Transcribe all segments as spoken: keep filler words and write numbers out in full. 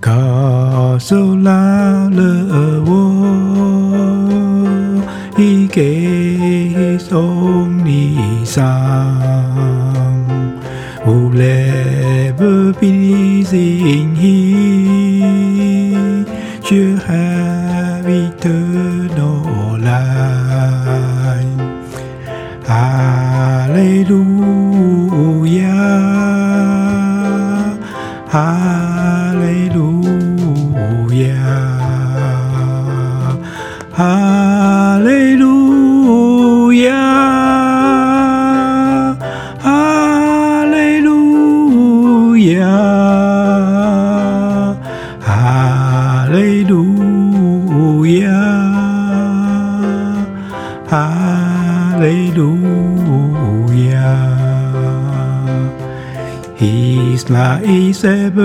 告诉了我，已给送你上，无来不必心意，却还eternal life。哈利路亚，哈利路亚，哈利路亚，哈利路亚，哈利路亚，哈利路亚。His love is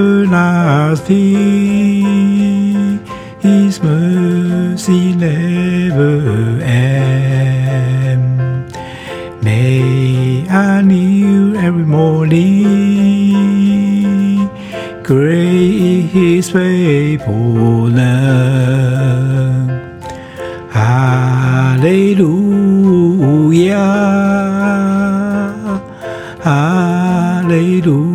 everlasting, His mercy never ends. May I knew every morning, great is His faithfulness. Hallelujah, Hallelujah.